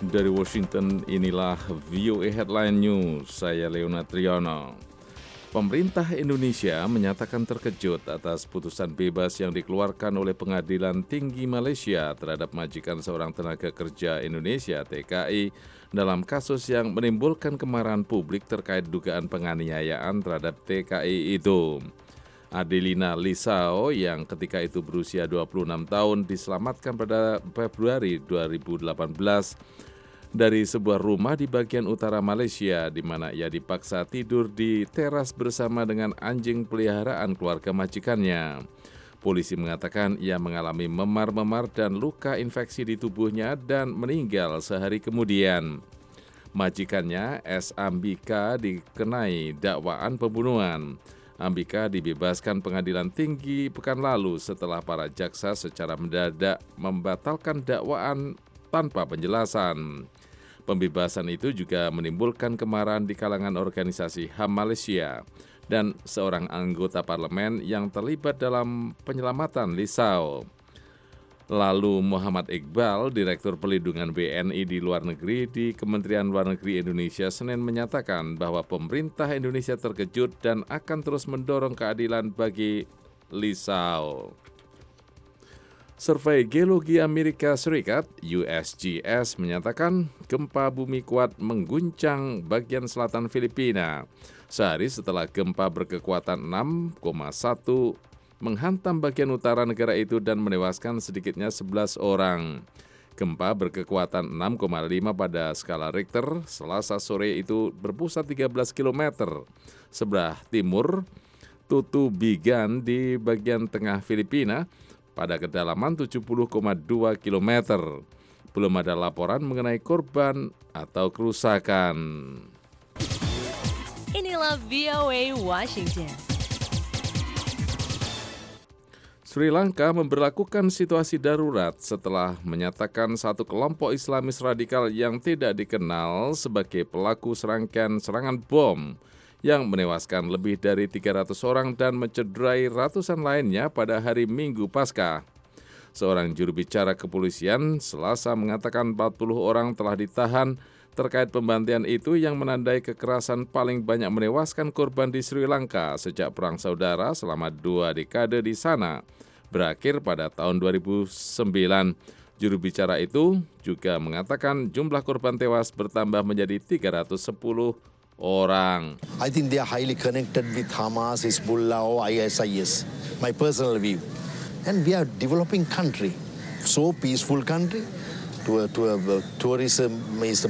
Dari Washington, inilah VOA Headline News. Saya Leonard Triono. Pemerintah Indonesia menyatakan terkejut atas putusan bebas yang dikeluarkan oleh Pengadilan Tinggi Malaysia terhadap majikan seorang tenaga kerja Indonesia (TKI) dalam kasus yang menimbulkan kemarahan publik terkait dugaan penganiayaan terhadap TKI itu. Adelina Lisao yang ketika itu berusia 26 tahun diselamatkan pada Februari 2018 dari sebuah rumah di bagian utara Malaysia di mana ia dipaksa tidur di teras bersama dengan anjing peliharaan keluarga majikannya. Polisi mengatakan ia mengalami memar-memar dan luka infeksi di tubuhnya dan meninggal sehari kemudian. Majikannya, S. Ambika, dikenai dakwaan pembunuhan. Ambika dibebaskan Pengadilan Tinggi pekan lalu setelah para jaksa secara mendadak membatalkan dakwaan tanpa penjelasan. Pembebasan itu juga menimbulkan kemarahan di kalangan organisasi HAM Malaysia dan seorang anggota parlemen yang terlibat dalam penyelamatan Lisao. Lalu Muhammad Iqbal, Direktur Pelindungan WNI di luar negeri di Kementerian Luar Negeri Indonesia, Senin menyatakan bahwa pemerintah Indonesia terkejut dan akan terus mendorong keadilan bagi Lisao. Survei Geologi Amerika Serikat (USGS) menyatakan gempa bumi kuat mengguncang bagian selatan Filipina. Sehari setelah gempa berkekuatan 6,1 menghantam bagian utara negara itu dan menewaskan sedikitnya 11 orang. Gempa berkekuatan 6,5 pada skala Richter Selasa sore itu berpusat 13 km sebelah timur Tutubigan di bagian tengah Filipina pada kedalaman 70,2 km. Belum ada laporan mengenai korban atau kerusakan. Inilah VOA Washington. Sri Lanka memberlakukan situasi darurat setelah menyatakan satu kelompok Islamis radikal yang tidak dikenal sebagai pelaku serangkaian serangan bom yang menewaskan lebih dari 300 orang dan mencederai ratusan lainnya pada hari Minggu Paskah. Seorang juru bicara kepolisian Selasa mengatakan 40 orang telah ditahan terkait pembantian itu yang menandai kekerasan paling banyak menewaskan korban di Sri Lanka sejak Perang Saudara selama 2 dekade di sana, berakhir pada tahun 2009. Juru bicara itu juga mengatakan jumlah korban tewas bertambah menjadi 310 orang. I think they are highly connected with Hamas, Hezbollah or ISIS, my personal view. And we are developing country, so peaceful country. Tourism is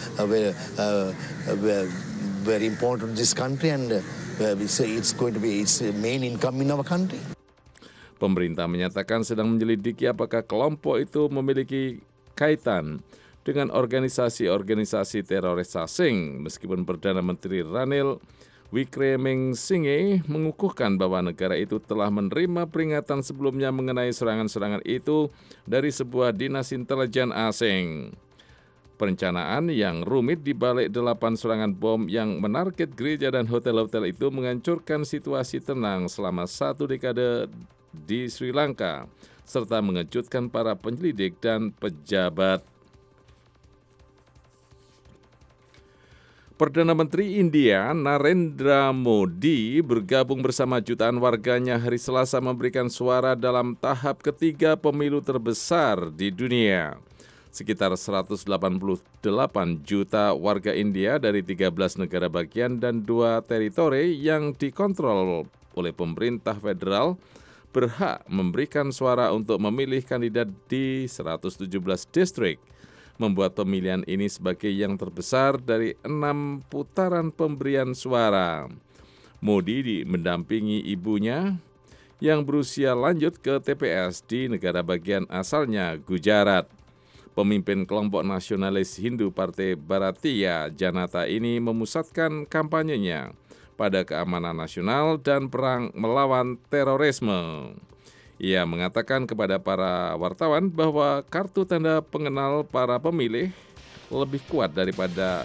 very important in this country, and it's going to be its main income in our country. Pemerintah menyatakan sedang menyelidiki apakah kelompok itu memiliki kaitan dengan organisasi-organisasi teroris asing, meskipun Perdana Menteri Ranil Wickremesinghe mengukuhkan bahwa negara itu telah menerima peringatan sebelumnya mengenai serangan-serangan itu dari sebuah dinas intelijen asing. Perencanaan yang rumit di balik 8 serangan bom yang menarget gereja dan hotel-hotel itu menghancurkan situasi tenang selama 1 dekade di Sri Lanka, serta mengejutkan para penyelidik dan pejabat. Perdana Menteri India Narendra Modi bergabung bersama jutaan warganya hari Selasa memberikan suara dalam tahap ketiga pemilu terbesar di dunia. Sekitar 188 juta warga India dari 13 negara bagian dan 2 teritori yang dikontrol oleh pemerintah federal berhak memberikan suara untuk memilih kandidat di 117 distrik, membuat pemilihan ini sebagai yang terbesar dari 6 putaran pemberian suara. Modi mendampingi ibunya yang berusia lanjut ke TPS di negara bagian asalnya, Gujarat. Pemimpin kelompok nasionalis Hindu Partai Bharatiya Janata ini memusatkan kampanyenya pada keamanan nasional dan perang melawan terorisme. Ia mengatakan kepada para wartawan bahwa kartu tanda pengenal para pemilih lebih kuat daripada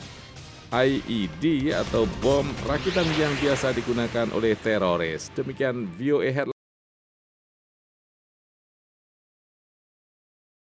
IED atau bom rakitan yang biasa digunakan oleh teroris. Demikian VOA Headline.